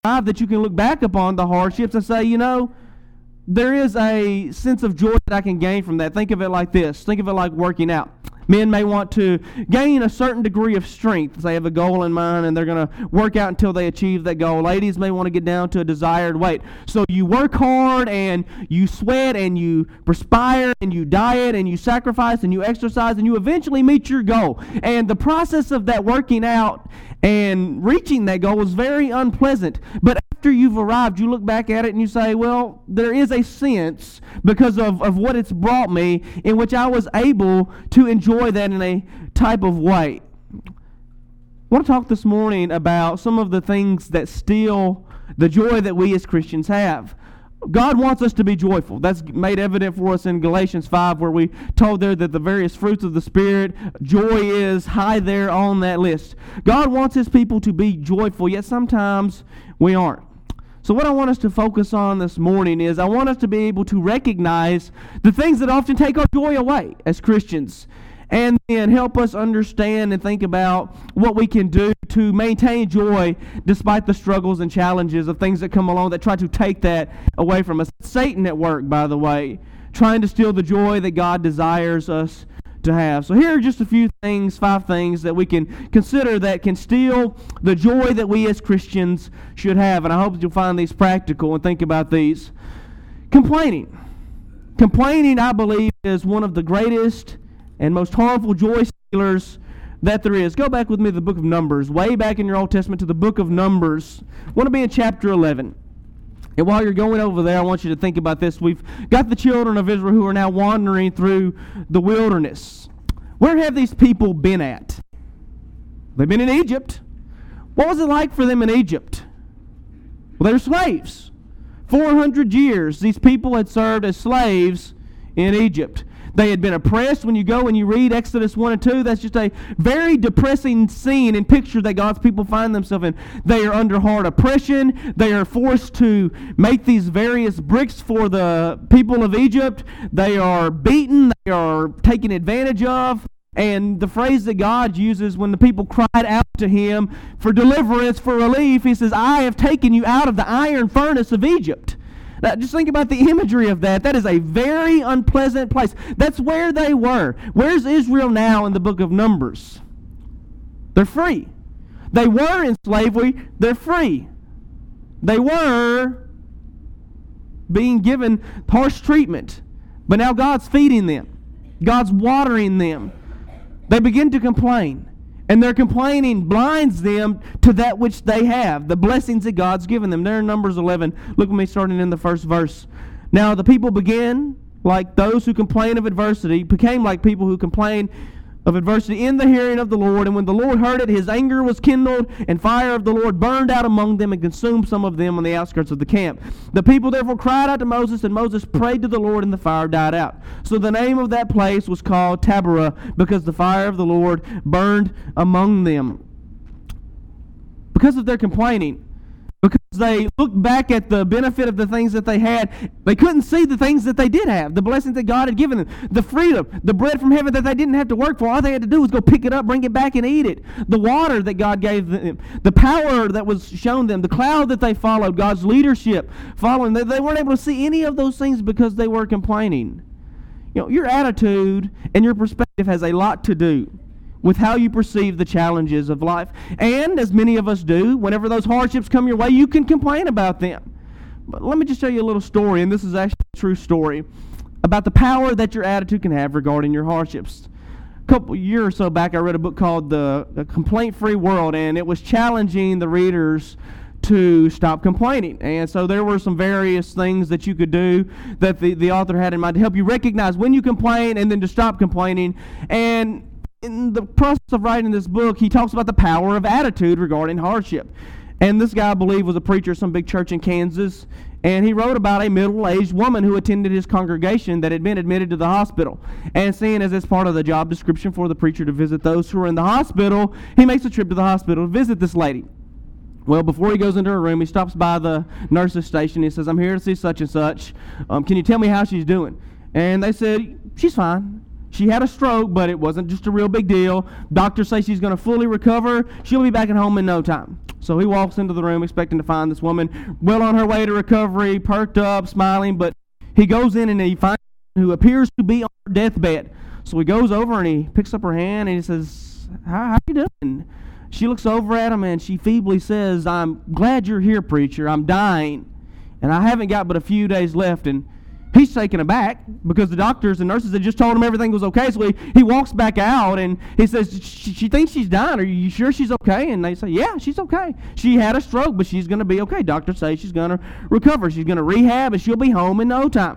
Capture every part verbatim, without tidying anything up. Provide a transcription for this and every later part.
arrived that you can look back upon the hardships and say, you know, there is a sense of joy that I can gain from that. Think of it like this. Think of it like working out. Men may want to gain a certain degree of strength. They have a goal in mind and they're going to work out until they achieve that goal. Ladies may want to get down to a desired weight. So you work hard and you sweat and you perspire and you diet and you sacrifice and you exercise and you eventually meet your goal. And the process of that working out and reaching that goal is very unpleasant. But after you've arrived, you look back at it and you say, well, there is a sense because of, of what it's brought me in which I was able to enjoy that in a type of way. I want to talk this morning about some of the things that steal the joy that we as Christians have. God wants us to be joyful. That's made evident for us in Galatians five, where we told there that the various fruits of the Spirit, joy is high there on that list. God wants His people to be joyful, yet sometimes we aren't. So what I want us to focus on this morning is I want us to be able to recognize the things that often take our joy away as Christians, and then help us understand and think about what we can do to maintain joy despite the struggles and challenges of things that come along that try to take that away from us. Satan at work, by the way, trying to steal the joy that God desires us to have. So here are just a few things, five things that we can consider that can steal the joy that we as Christians should have. And I hope that you'll find these practical and think about these. Complaining. Complaining, I believe, is one of the greatest and most harmful joy stealers that there is. Go back with me to the book of Numbers, way back in your Old Testament to the book of Numbers. I want to be in chapter eleven. And while you're going over there, I want you to think about this. We've got the children of Israel who are now wandering through the wilderness. Where have these people been at? They've been in Egypt. What was it like for them in Egypt? Well, they were slaves. four hundred years these people had served as slaves in Egypt. They had been oppressed. When you go and you read Exodus one and two, that's just a very depressing scene and picture that God's people find themselves in. They are under hard oppression. They are forced to make these various bricks for the people of Egypt. They are beaten. They are taken advantage of. And the phrase that God uses when the people cried out to Him for deliverance, for relief, He says, I have taken you out of the iron furnace of Egypt. Now, just think about the imagery of that. That is a very unpleasant place. That's where they were. Where's Israel now in the book of Numbers? They're free. They were in slavery. They're free. They were being given harsh treatment. But now God's feeding them. God's watering them. They begin to complain. And their complaining blinds them to that which they have, the blessings that God's given them. There in Numbers eleven, look at me starting in the first verse. Now the people began like those who complain of adversity, became like people who complain of adversity in the hearing of the Lord. And when the Lord heard it, His anger was kindled, and fire of the Lord burned out among them and consumed some of them on the outskirts of the camp. The people therefore cried out to Moses, and Moses prayed to the Lord, and the fire died out. So the name of that place was called Taberah, because the fire of the Lord burned among them. Because of their complaining, because they looked back at the benefit of the things that they had, they couldn't see the things that they did have, the blessings that God had given them, the freedom, the bread from heaven that they didn't have to work for. All they had to do was go pick it up, bring it back, and eat it. The water that God gave them, the power that was shown them, the cloud that they followed, God's leadership following. They, they weren't able to see any of those things because they were complaining. You know, your attitude and your perspective has a lot to do with how you perceive the challenges of life. And, as many of us do, whenever those hardships come your way, you can complain about them. But let me just tell you a little story, and this is actually a true story, about the power that your attitude can have regarding your hardships. A couple years or so back, I read a book called The, the Complaint-Free World, and it was challenging the readers to stop complaining. And so there were some various things that you could do that the, the author had in mind to help you recognize when you complain and then to stop complaining. And in the process of writing this book, he talks about the power of attitude regarding hardship. And this guy, I believe, was a preacher at some big church in Kansas. And he wrote about a middle-aged woman who attended his congregation that had been admitted to the hospital. And seeing as it's part of the job description for the preacher to visit those who are in the hospital, he makes a trip to the hospital to visit this lady. Well, before he goes into her room, he stops by the nurse's station. He says, I'm here to see such and such. Um, can you tell me how she's doing? And they said, she's fine. She had a stroke, but it wasn't just a real big deal. Doctors say she's going to fully recover. She'll be back at home in no time. So he walks into the room expecting to find this woman well on her way to recovery, perked up, smiling, but he goes in and he finds who appears to be on her deathbed. So he goes over and he picks up her hand and he says, how, how you doing? She looks over at him and she feebly says, I'm glad you're here, preacher. I'm dying, and I haven't got but a few days left. And he's taken aback because the doctors and nurses had just told him everything was okay. So he, he walks back out and he says, she, she thinks she's dying. Are you sure she's okay? And they say, yeah, she's okay. She had a stroke, but she's going to be okay. Doctors say she's going to recover. She's going to rehab, and she'll be home in no time.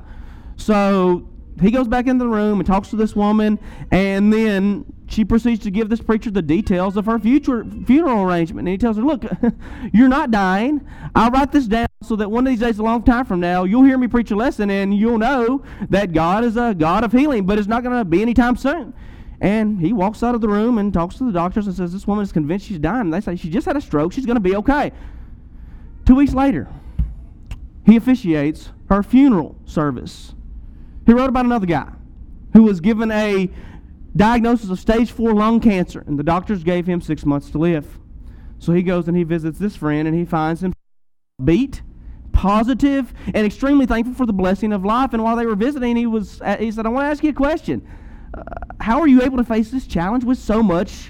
So he goes back into the room and talks to this woman, and then she proceeds to give this preacher the details of her future funeral arrangement. And he tells her, look, you're not dying. I'll write this down so that one of these days, a long time from now, you'll hear me preach a lesson and you'll know that God is a God of healing, but it's not going to be anytime soon. And he walks out of the room and talks to the doctors and says, this woman is convinced she's dying. And they say, she just had a stroke. She's going to be okay. Two weeks later, he officiates her funeral service. He wrote about another guy who was given a diagnosis of stage four lung cancer, and the doctors gave him six months to live. So he goes and he visits this friend, and he finds him beat, positive, and extremely thankful for the blessing of life. And while they were visiting, he was he said, I want to ask you a question. Uh, how are you able to face this challenge with so much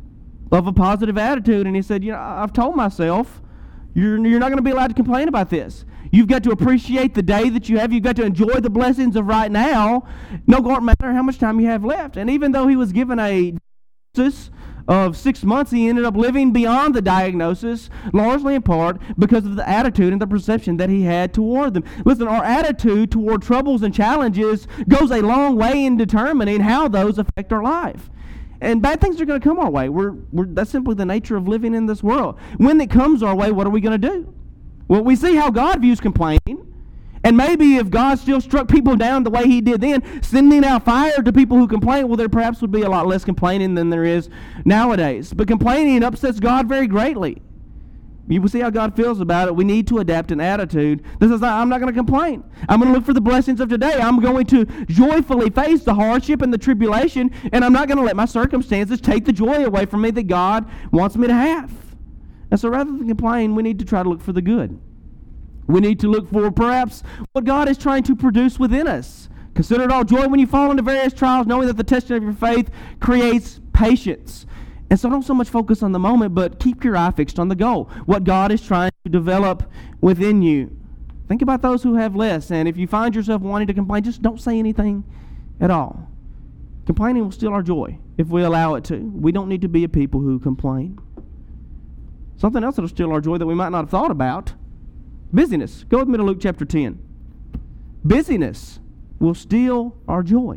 of a positive attitude? And he said, you know, I've told myself, you're, you're not going to be allowed to complain about this. You've got to appreciate the day that you have. You've got to enjoy the blessings of right now, no matter how much time you have left. And even though he was given a diagnosis of six months, he ended up living beyond the diagnosis, largely in part because of the attitude and the perception that he had toward them. Listen, our attitude toward troubles and challenges goes a long way in determining how those affect our life. And bad things are going to come our way. We're, we're, that's simply the nature of living in this world. When it comes our way, what are we going to do? Well, we see how God views complaining. And maybe if God still struck people down the way he did then, sending out fire to people who complain, well, there perhaps would be a lot less complaining than there is nowadays. But complaining upsets God very greatly. You will see how God feels about it. We need to adapt an attitude that says, I'm not going to complain. I'm going to look for the blessings of today. I'm going to joyfully face the hardship and the tribulation, and I'm not going to let my circumstances take the joy away from me that God wants me to have. And so rather than complain, we need to try to look for the good. We need to look for perhaps what God is trying to produce within us. Consider it all joy when you fall into various trials, knowing that the testing of your faith creates patience. And so don't so much focus on the moment, but keep your eye fixed on the goal, what God is trying to develop within you. Think about those who have less, and if you find yourself wanting to complain, just don't say anything at all. Complaining will steal our joy if we allow it to. We don't need to be a people who complain. Something else that will steal our joy that we might not have thought about, busyness. Go with me to Luke chapter ten. Busyness will steal our joy.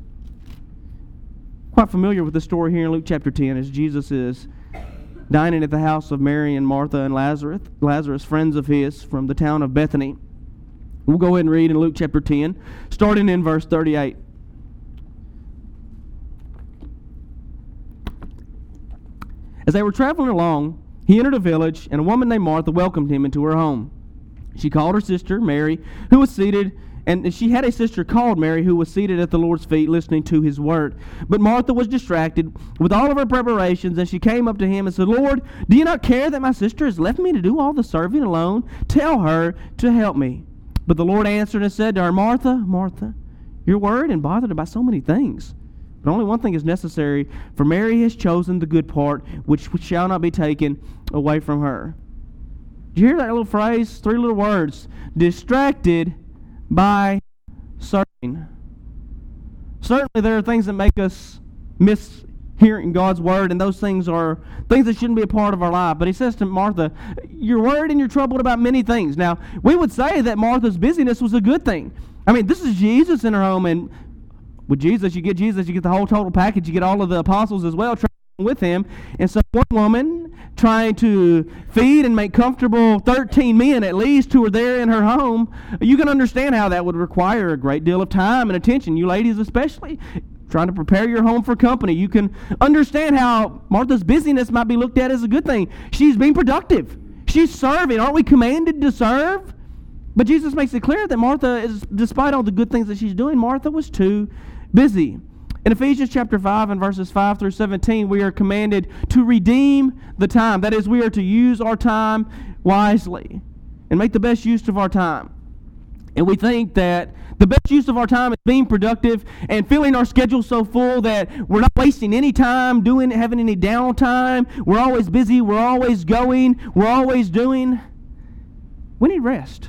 Quite familiar with the story here in Luke chapter ten as Jesus is dining at the house of Mary and Martha and Lazarus, Lazarus, friends of his from the town of Bethany. We'll go ahead and read in Luke chapter ten, starting in verse thirty-eight. As they were traveling along, he entered a village, and a woman named Martha welcomed him into her home. She called her sister, Mary, who was seated, and she had a sister called Mary who was seated at the Lord's feet listening to his word. But Martha was distracted with all of her preparations, and she came up to him and said, Lord, do you not care that my sister has left me to do all the serving alone? Tell her to help me. But the Lord answered and said to her, Martha, Martha, you're worried and bothered about so many things. But only one thing is necessary, for Mary has chosen the good part, which, which shall not be taken away from her. Did you hear that little phrase? Three little words. Distracted by serving. Certainly there are things that make us miss hearing God's word, and those things are things that shouldn't be a part of our life. But he says to Martha, you're worried and you're troubled about many things. Now, we would say that Martha's busyness was a good thing. I mean, this is Jesus in her home, and with Jesus, you get Jesus, you get the whole total package, you get all of the apostles as well with him. And so one woman trying to feed and make comfortable thirteen men at least who are there in her home, you can understand how that would require a great deal of time and attention, you ladies especially, trying to prepare your home for company. You can understand how Martha's busyness might be looked at as a good thing. She's being productive. She's serving. Aren't we commanded to serve? But Jesus makes it clear that Martha is, despite all the good things that she's doing, Martha was too busy. In Ephesians chapter five and verses five through seventeen, we are commanded to redeem the time. That is, we are to use our time wisely and make the best use of our time. And we think that the best use of our time is being productive and filling our schedule so full that we're not wasting any time doing having any downtime. We're always busy. We're always going. We're always doing. We need rest.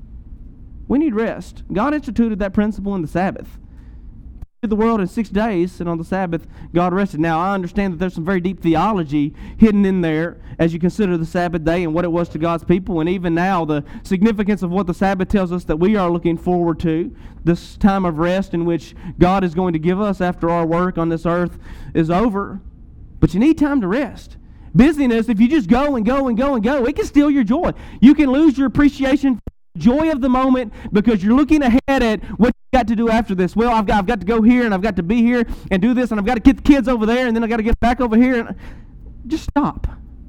We need rest. God instituted that principle in the Sabbath. He did the world in six days, and on the Sabbath, God rested. Now, I understand that there's some very deep theology hidden in there as you consider the Sabbath day and what it was to God's people, and even now, the significance of what the Sabbath tells us that we are looking forward to, this time of rest in which God is going to give us after our work on this earth is over. But you need time to rest. Busyness, if you just go and go and go and go, it can steal your joy. You can lose your appreciation for the joy of the moment because you're looking ahead at what got to do after this. Well, I've got, I've got to go here, and I've got to be here and do this, and I've got to get the kids over there, and then I've got to get back over here. And just stop.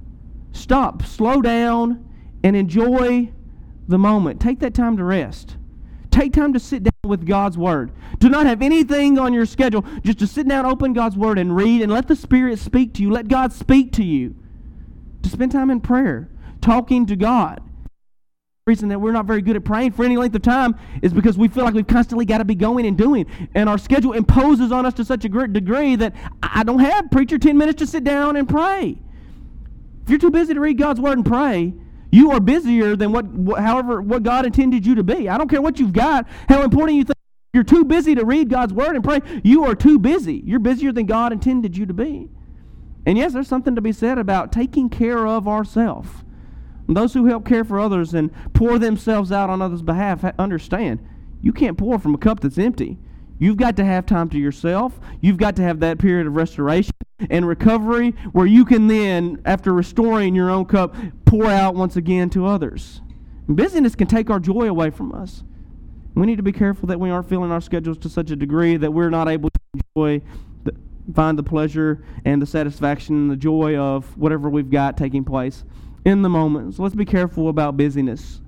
Stop. Slow down and enjoy the moment. Take that time to rest. Take time to sit down with God's Word. Do not have anything on your schedule. Just to sit down, open God's Word, and read, and let the Spirit speak to you. Let God speak to you. To spend time in prayer, talking to God. Reason that we're not very good at praying for any length of time is because we feel like we've constantly got to be going and doing, and our schedule imposes on us to such a great degree that I don't have, preacher, ten minutes to sit down and pray. If you're too busy to read God's Word and pray, you are busier than what, what however what God intended you to be. I don't care what you've got, how important you think. You're too busy to read God's Word and pray. You are too busy. You're busier than God intended you to be. And yes, there's something to be said about taking care of ourselves. Those who help care for others and pour themselves out on others' behalf understand you can't pour from a cup that's empty. You've got to have time to yourself. You've got to have that period of restoration and recovery where you can then, after restoring your own cup, pour out once again to others. And busyness can take our joy away from us. We need to be careful that we aren't filling our schedules to such a degree that we're not able to enjoy, the, find the pleasure and the satisfaction and the joy of whatever we've got taking place in the moment. So let's be careful about busyness.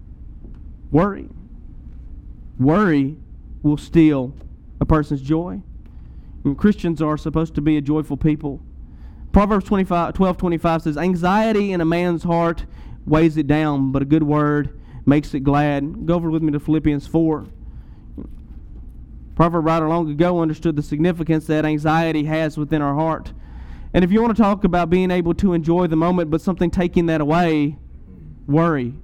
Worry. Worry will steal a person's joy. And Christians are supposed to be a joyful people. Proverbs twenty-five, twelve twenty-five says, anxiety in a man's heart weighs it down, but a good word makes it glad. Go over with me to Philippians four. Proverb writer long ago understood the significance that anxiety has within our heart. And if you want to talk about being able to enjoy the moment, but something taking that away, worry.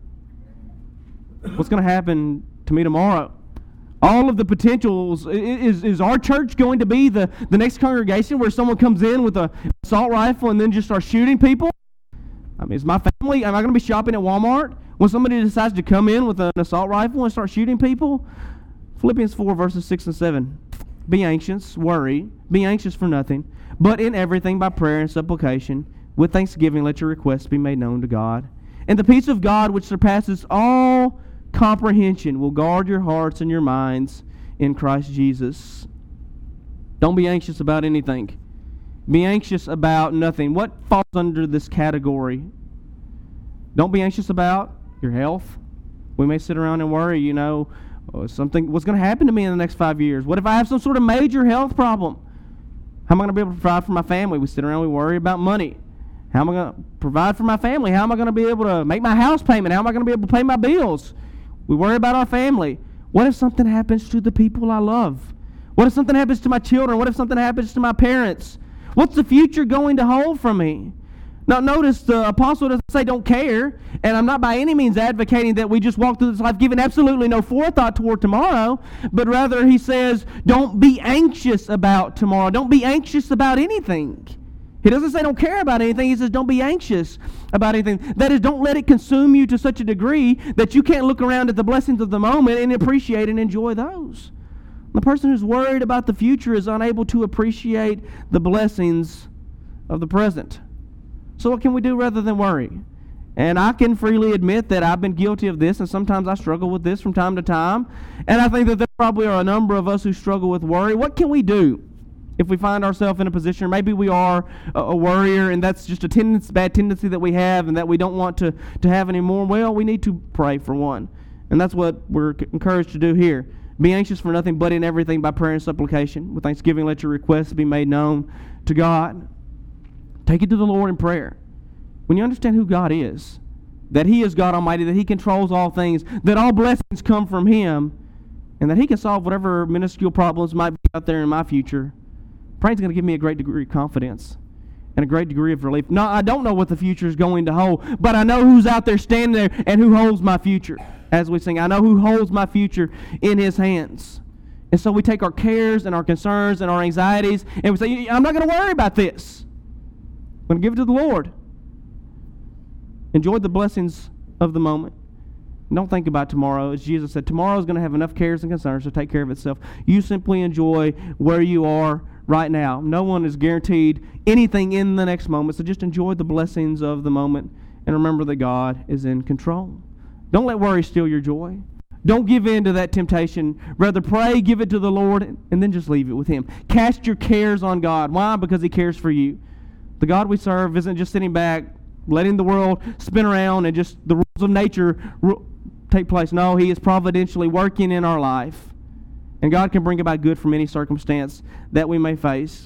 What's going to happen to me tomorrow? All of the potentials. Is, is our church going to be the, the next congregation where someone comes in with an assault rifle and then just starts shooting people? I mean, is my family, am I going to be shopping at Walmart when somebody decides to come in with an assault rifle and start shooting people? Philippians four, verses six and seven. Be anxious, worry, be anxious for nothing, but in everything by prayer and supplication, with thanksgiving let your requests be made known to God. And the peace of God, which surpasses all comprehension, will guard your hearts and your minds in Christ Jesus. Don't be anxious about anything. Be anxious about nothing. What falls under this category? Don't be anxious about your health. We may sit around and worry, you know, oh, something, what's going to happen to me in the next five years? What if I have some sort of major health problem? How am I going to be able to provide for my family? We sit around, we worry about money. How am I going to provide for my family? How am I going to be able to make my house payment? How am I going to be able to pay my bills? We worry about our family. What if something happens to the people I love? What if something happens to my children? What if something happens to my parents? What's the future going to hold for me? Now, notice the apostle doesn't say don't care, and I'm not by any means advocating that we just walk through this life giving absolutely no forethought toward tomorrow, but rather he says don't be anxious about tomorrow. Don't be anxious about anything. He doesn't say don't care about anything. He says don't be anxious about anything. That is, don't let it consume you to such a degree that you can't look around at the blessings of the moment and appreciate and enjoy those. The person who's worried about the future is unable to appreciate the blessings of the present. So what can we do rather than worry? And I can freely admit that I've been guilty of this, and sometimes I struggle with this from time to time. And I think that there probably are a number of us who struggle with worry. What can we do if we find ourselves in a position, or maybe we are a, a worrier, and that's just a tendency, bad tendency that we have and that we don't want to, to have anymore? Well, we need to pray for one. And that's what we're encouraged to do here. Be anxious for nothing, but in everything by prayer and supplication. With thanksgiving, let your requests be made known to God. Take it to the Lord in prayer. When you understand who God is, that He is God Almighty, that He controls all things, that all blessings come from Him, and that He can solve whatever minuscule problems might be out there in my future, praying's going to give me a great degree of confidence and a great degree of relief. No, I don't know what the future is going to hold, but I know who's out there standing there and who holds my future. As we sing, I know who holds my future in His hands. And so we take our cares and our concerns and our anxieties, and we say, I'm not going to worry about this. I'm going to give it to the Lord. Enjoy the blessings of the moment. Don't think about tomorrow. As Jesus said, tomorrow is going to have enough cares and concerns to take care of itself. You simply enjoy where you are right now. No one is guaranteed anything in the next moment, so just enjoy the blessings of the moment and remember that God is in control. Don't let worry steal your joy. Don't give in to that temptation. Rather pray, give it to the Lord, and then just leave it with Him. Cast your cares on God. Why? Because He cares for you. The God we serve isn't just sitting back, letting the world spin around and just the rules of nature take place. No, He is providentially working in our life. And God can bring about good from any circumstance that we may face.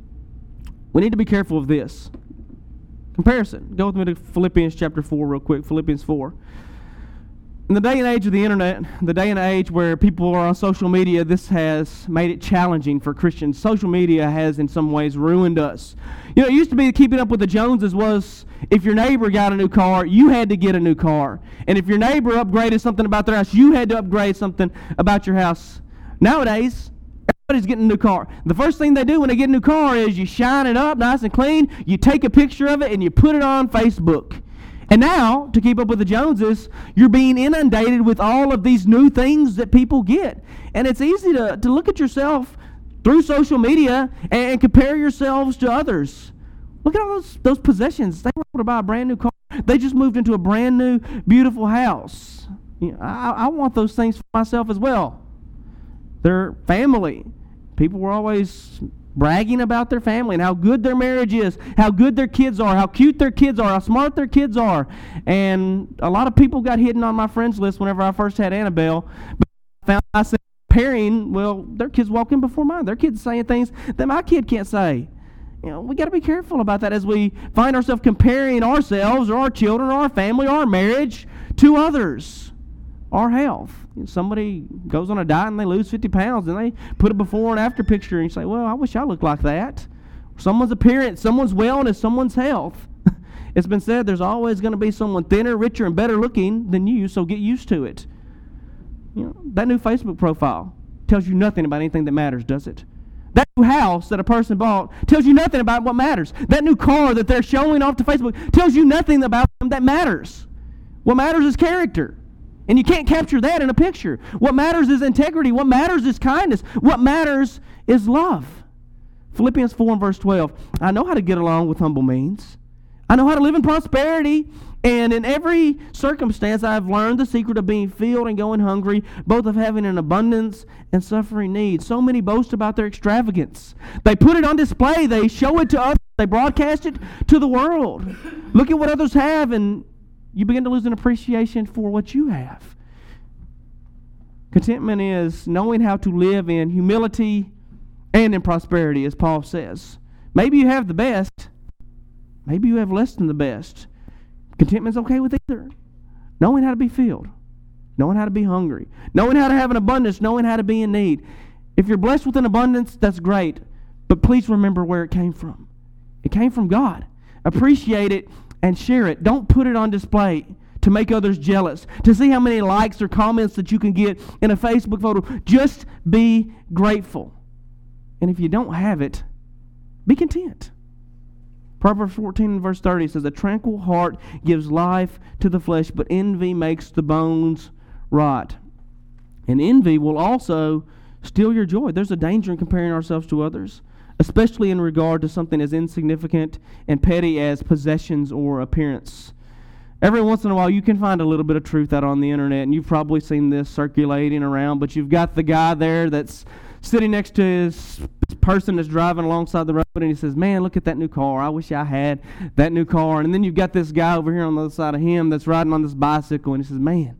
We need to be careful of this. Comparison. Go with me to Philippians chapter four real quick. Philippians four. In the day and age of the internet, the day and age where people are on social media, this has made it challenging for Christians. Social media has in some ways ruined us. You know, it used to be keeping up with the Joneses was if your neighbor got a new car, you had to get a new car. And if your neighbor upgraded something about their house, you had to upgrade something about your house. Nowadays, everybody's getting a new car. The first thing they do when they get a new car is you shine it up nice and clean, you take a picture of it, and you put it on Facebook. And now, to keep up with the Joneses, you're being inundated with all of these new things that people get. And it's easy to, to look at yourself through social media and, and compare yourselves to others. Look at all those, those possessions. They were able to buy a brand new car. They just moved into a brand new, beautiful house. You know, I, I want those things for myself as well. Their family. People were always bragging about their family and how good their marriage is, how good their kids are, how cute their kids are, how smart their kids are. And a lot of people got hidden on my friends list whenever I first had Annabelle. But I found myself comparing, well, their kids walking before mine. Their kids saying things that my kid can't say. You know, we got to be careful about that as we find ourselves comparing ourselves or our children or our family or our marriage to others. Our health. Somebody goes on a diet and they lose fifty pounds and they put a before and after picture and you say, well, I wish I looked like that. Someone's appearance, someone's wellness, someone's health. It's been said there's always going to be someone thinner, richer, and better looking than you, so get used to it. You know, that new Facebook profile tells you nothing about anything that matters, does it? That new house that a person bought tells you nothing about what matters. That new car that they're showing off to Facebook tells you nothing about them that matters. What matters is character. And you can't capture that in a picture. What matters is integrity. What matters is kindness. What matters is love. Philippians four and verse twelve. I know how to get along with humble means. I know how to live in prosperity. And in every circumstance I have learned the secret of being filled and going hungry, both of having an abundance and suffering need. So many boast about their extravagance. They put it on display. They show it to others. They broadcast it to the world. Look at what others have, and you begin to lose an appreciation for what you have. Contentment is knowing how to live in humility and in prosperity, as Paul says. Maybe you have the best. Maybe you have less than the best. Contentment's okay with either. Knowing how to be filled. Knowing how to be hungry. Knowing how to have an abundance. Knowing how to be in need. If you're blessed with an abundance, that's great. But please remember where it came from. It came from God. Appreciate it and share it. Don't put it on display to make others jealous, to see how many likes or comments that you can get in a Facebook photo. Just be grateful. And if you don't have it, be content. Proverbs fourteen and verse thirty says, a tranquil heart gives life to the flesh, but envy makes the bones rot. And envy will also steal your joy. There's a danger in comparing ourselves to others, especially in regard to something as insignificant and petty as possessions or appearance. Every once in a while, you can find a little bit of truth out on the internet, and you've probably seen this circulating around, but you've got the guy there that's sitting next to his person that's driving alongside the road, and he says, man, look at that new car. I wish I had that new car. And then you've got this guy over here on the other side of him that's riding on this bicycle, and he says, man,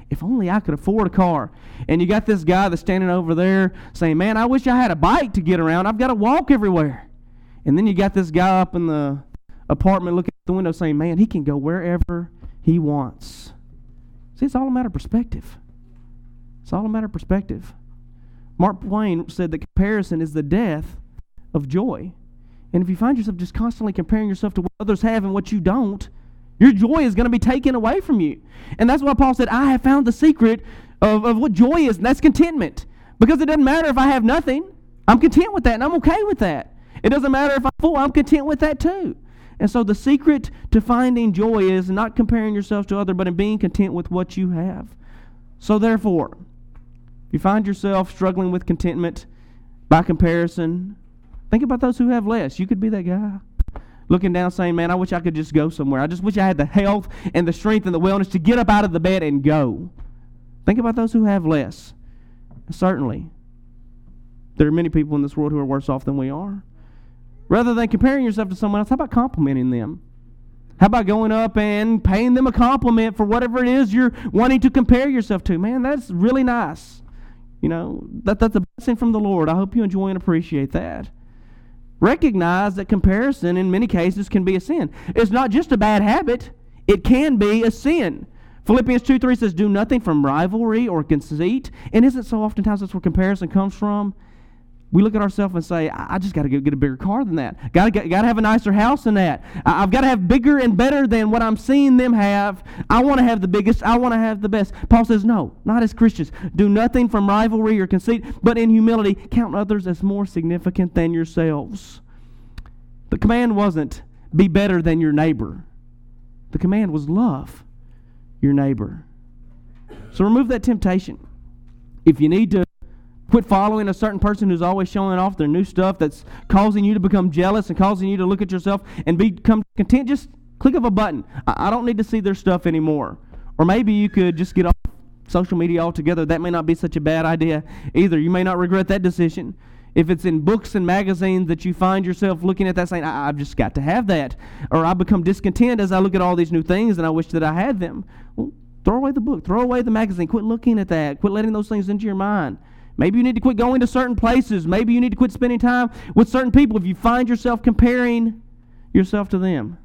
if only I could afford a car. And you got this guy that's standing over there saying, man, I wish I had a bike to get around. I've got to walk everywhere. And then you got this guy up in the apartment looking at the window saying, man, he can go wherever he wants. See, it's all a matter of perspective. It's all a matter of perspective. Mark Twain said that comparison is the death of joy. And if you find yourself just constantly comparing yourself to what others have and what you don't, your joy is going to be taken away from you. And that's why Paul said, I have found the secret of, of what joy is, and that's contentment. Because it doesn't matter if I have nothing. I'm content with that, and I'm okay with that. It doesn't matter if I'm full. I'm content with that too. And so the secret to finding joy is not comparing yourself to others, but in being content with what you have. So therefore, if you find yourself struggling with contentment by comparison, think about those who have less. You could be that guy looking down saying, man, I wish I could just go somewhere. I just wish I had the health and the strength and the wellness to get up out of the bed and go. Think about those who have less. Certainly, there are many people in this world who are worse off than we are. Rather than comparing yourself to someone else, how about complimenting them? How about going up and paying them a compliment for whatever it is you're wanting to compare yourself to? Man, that's really nice. You know, that that's a blessing from the Lord. I hope you enjoy and appreciate that. Recognize that comparison in many cases can be a sin. It's not just a bad habit. It can be a sin. Philippians two three says, do nothing from rivalry or conceit. And isn't so oftentimes that's where comparison comes from? We look at ourselves and say, I just got to go get a bigger car than that. Got to got to have a nicer house than that. I've got to have bigger and better than what I'm seeing them have. I want to have the biggest. I want to have the best. Paul says, no, not as Christians. Do nothing from rivalry or conceit, but in humility count others as more significant than yourselves. The command wasn't be better than your neighbor. The command was love your neighbor. So remove that temptation. If you need to quit following a certain person who's always showing off their new stuff that's causing you to become jealous and causing you to look at yourself and become content, just click of a button. I don't need to see their stuff anymore. Or maybe you could just get off social media altogether. That may not be such a bad idea either. You may not regret that decision. If it's in books and magazines that you find yourself looking at that saying, I- I've just got to have that. Or I become discontent as I look at all these new things and I wish that I had them. Well, throw away the book. Throw away the magazine. Quit looking at that. Quit letting those things into your mind. Maybe you need to quit going to certain places. Maybe you need to quit spending time with certain people if you find yourself comparing yourself to them.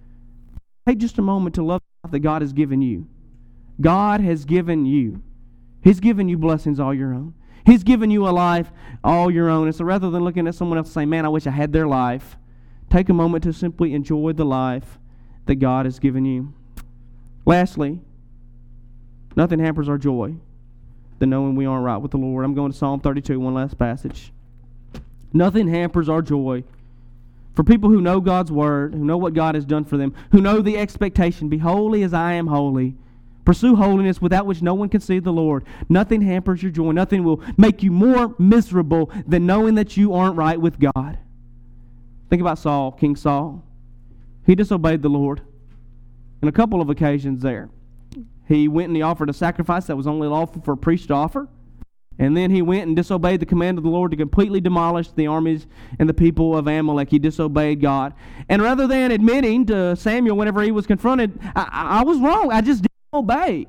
Take just a moment to love the life that God has given you. God has given you. He's given you blessings all your own. He's given you a life all your own. And so rather than looking at someone else and saying, man, I wish I had their life, take a moment to simply enjoy the life that God has given you. Lastly, nothing hampers our joy than knowing we aren't right with the Lord. I'm going to Psalm thirty-two, one last passage. Nothing hampers our joy. For people who know God's Word, who know what God has done for them, who know the expectation, be holy as I am holy. Pursue holiness without which no one can see the Lord. Nothing hampers your joy. Nothing will make you more miserable than knowing that you aren't right with God. Think about Saul, King Saul. He disobeyed the Lord on a couple of occasions there. He went and he offered a sacrifice that was only lawful for a priest to offer. And then he went and disobeyed the command of the Lord to completely demolish the armies and the people of Amalek. He disobeyed God. And rather than admitting to Samuel whenever he was confronted, I, I was wrong, I just didn't obey,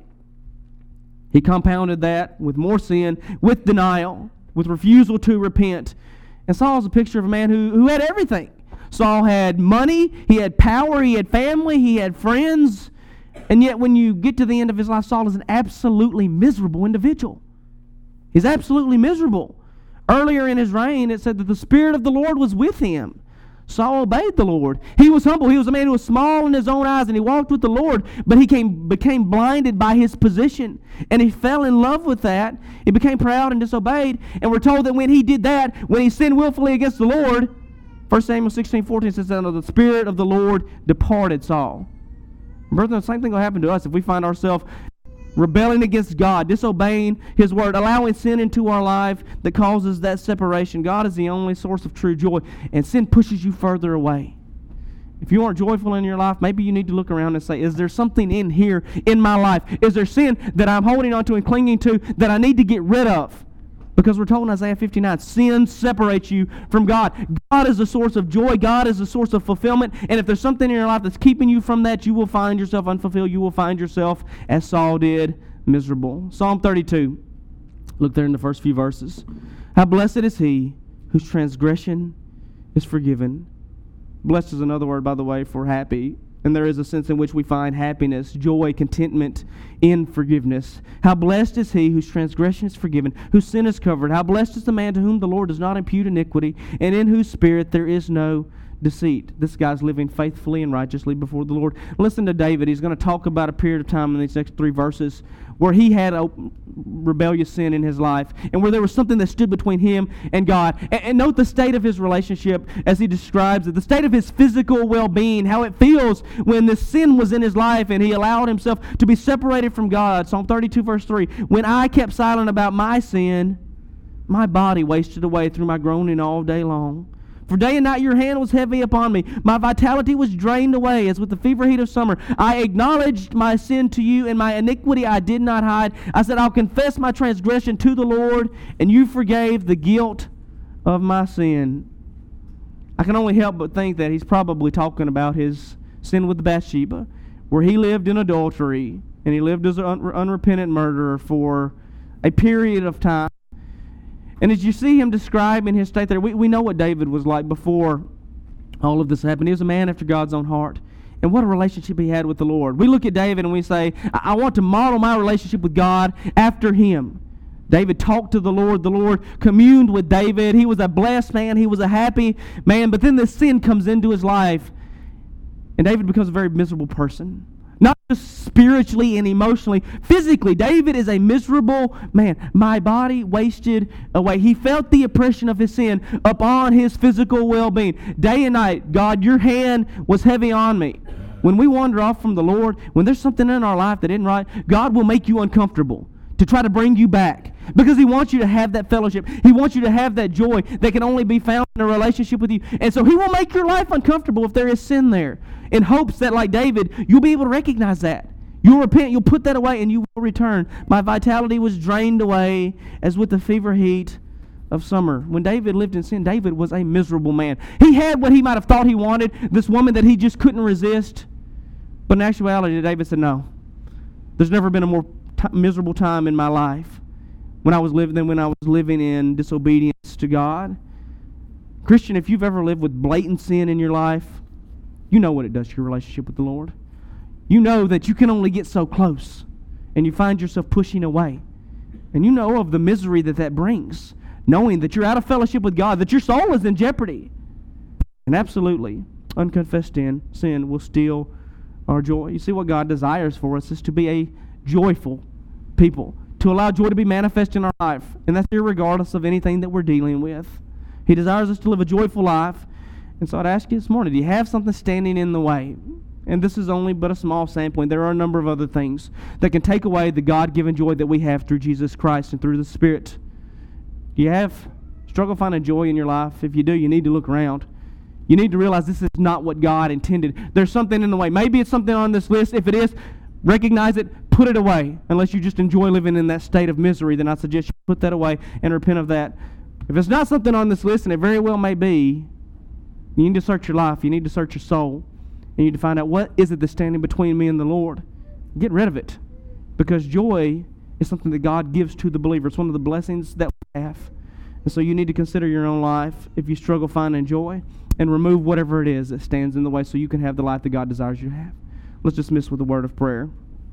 he compounded that with more sin, with denial, with refusal to repent. And Saul's a picture of a man who, who had everything. Saul had money, he had power, he had family, he had friends. And yet when you get to the end of his life, Saul is an absolutely miserable individual. He's absolutely miserable. Earlier in his reign, it said that the Spirit of the Lord was with him. Saul obeyed the Lord. He was humble. He was a man who was small in his own eyes, and he walked with the Lord, but he came, became blinded by his position, and he fell in love with that. He became proud and disobeyed, and we're told that when he did that, when he sinned willfully against the Lord, First Samuel sixteen fourteen says that the Spirit of the Lord departed Saul. Brother, the same thing will happen to us if we find ourselves rebelling against God, disobeying His Word, allowing sin into our life that causes that separation. God is the only source of true joy, and sin pushes you further away. If you aren't joyful in your life, maybe you need to look around and say, is there something in here in my life? Is there sin that I'm holding on to and clinging to that I need to get rid of? Because we're told in Isaiah fifty-nine, sin separates you from God. God is the source of joy. God is the source of fulfillment. And if there's something in your life that's keeping you from that, you will find yourself unfulfilled. You will find yourself, as Saul did, miserable. Psalm thirty-two. Look there in the first few verses. How blessed is he whose transgression is forgiven. Blessed is another word, by the way, for happy. And there is a sense in which we find happiness, joy, contentment in forgiveness. How blessed is he whose transgression is forgiven, whose sin is covered. How blessed is the man to whom the Lord does not impute iniquity, and in whose spirit there is no deceit. This guy's living faithfully and righteously before the Lord. Listen to David. He's going to talk about a period of time in these next three verses where he had a rebellious sin in his life and where there was something that stood between him and God. And, and note the state of his relationship as he describes it, the state of his physical well-being, how it feels when this sin was in his life and he allowed himself to be separated from God. Psalm thirty-two, verse three, when I kept silent about my sin, my body wasted away through my groaning all day long. For day and night your hand was heavy upon me. My vitality was drained away as with the fever heat of summer. I acknowledged my sin to you, and my iniquity I did not hide. I said, I'll confess my transgression to the Lord, and you forgave the guilt of my sin. I can only help but think that he's probably talking about his sin with Bathsheba, where he lived in adultery, and he lived as an un- unrepentant murderer for a period of time. And as you see him describing his state there, we, we know what David was like before all of this happened. He was a man after God's own heart. And what a relationship he had with the Lord. We look at David and we say, I, I want to model my relationship with God after him. David talked to the Lord. The Lord communed with David. He was a blessed man. He was a happy man. But then this sin comes into his life. And David becomes a very miserable person. Not just spiritually and emotionally, physically. David is a miserable man. My body wasted away. He felt the oppression of his sin upon his physical well-being. Day and night, God, your hand was heavy on me. When we wander off from the Lord, when there's something in our life that isn't right, God will make you uncomfortable to try to bring you back. Because he wants you to have that fellowship. He wants you to have that joy that can only be found in a relationship with you. And so he will make your life uncomfortable if there is sin there, in hopes that, like David, you'll be able to recognize that. You'll repent, you'll put that away, and you will return. My vitality was drained away as with the fever heat of summer. When David lived in sin, David was a miserable man. He had what he might have thought he wanted, this woman that he just couldn't resist. But in actuality, David said, no. There's never been a more t- miserable time in my life when I was living than when I was living in disobedience to God. Christian, if you've ever lived with blatant sin in your life, you know what it does to your relationship with the Lord. You know that you can only get so close, and you find yourself pushing away. And you know of the misery that that brings, knowing that you're out of fellowship with God, that your soul is in jeopardy. And absolutely, unconfessed sin, sin will steal our joy. You see, what God desires for us is to be a joyful people, to allow joy to be manifest in our life. And that's irregardless of anything that we're dealing with. He desires us to live a joyful life. And so I'd ask you this morning, do you have something standing in the way? And this is only but a small sampling. There are a number of other things that can take away the God-given joy that we have through Jesus Christ and through the Spirit. Do you have struggle finding joy in your life? If you do, you need to look around. You need to realize this is not what God intended. There's something in the way. Maybe it's something on this list. If it is, recognize it, put it away. Unless you just enjoy living in that state of misery, then I suggest you put that away and repent of that. If it's not something on this list, and it very well may be, you need to search your life. You need to search your soul. You need to find out, what is it that's standing between me and the Lord? Get rid of it. Because joy is something that God gives to the believer. It's one of the blessings that we have. And so you need to consider your own life if you struggle finding joy, and remove whatever it is that stands in the way so you can have the life that God desires you to have. Let's dismiss with a word of prayer.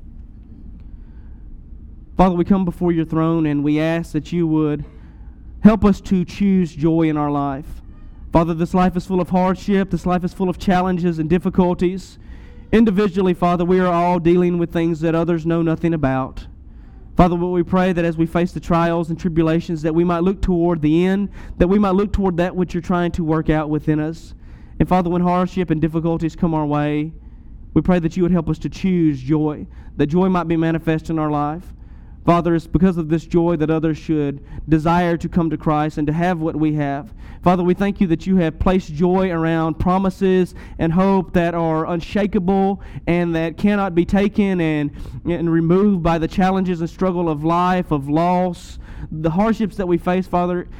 Father, we come before your throne and we ask that you would help us to choose joy in our life. Father, this life is full of hardship. This life is full of challenges and difficulties. Individually, Father, we are all dealing with things that others know nothing about. Father, we pray that as we face the trials and tribulations, that we might look toward the end, that we might look toward that which you're trying to work out within us. And Father, when hardship and difficulties come our way, we pray that you would help us to choose joy, that joy might be manifest in our life. Father, it's because of this joy that others should desire to come to Christ and to have what we have. Father, we thank you that you have placed joy around promises and hope that are unshakable and that cannot be taken and, and removed by the challenges and struggle of life, of loss, the hardships that we face, Father.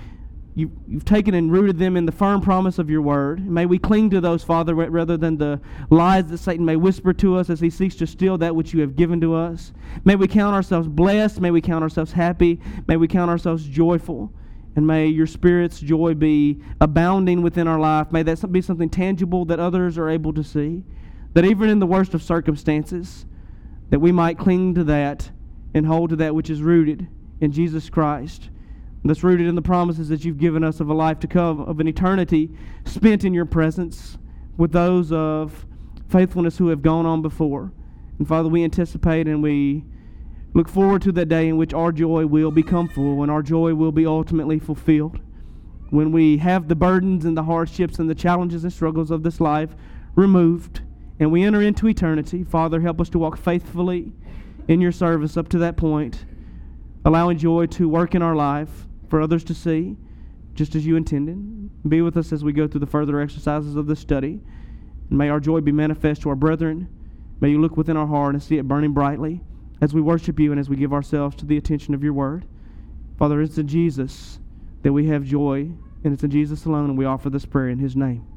You, you've taken and rooted them in the firm promise of your word. May we cling to those, Father, rather than the lies that Satan may whisper to us as he seeks to steal that which you have given to us. May we count ourselves blessed. May we count ourselves happy. May we count ourselves joyful. And may your Spirit's joy be abounding within our life. May that be something tangible that others are able to see. That even in the worst of circumstances, that we might cling to that and hold to that which is rooted in Jesus Christ. That's rooted in the promises that you've given us of a life to come, of an eternity spent in your presence with those of faithfulness who have gone on before. And Father, we anticipate and we look forward to that day in which our joy will become full and our joy will be ultimately fulfilled. When we have the burdens and the hardships and the challenges and struggles of this life removed and we enter into eternity, Father, help us to walk faithfully in your service up to that point, allowing joy to work in our life for others to see, just as you intended. Be with us as we go through the further exercises of this study. And may our joy be manifest to our brethren. May you look within our heart and see it burning brightly as we worship you and as we give ourselves to the attention of your word. Father, it's in Jesus that we have joy, and it's in Jesus alone, and we offer this prayer in his name.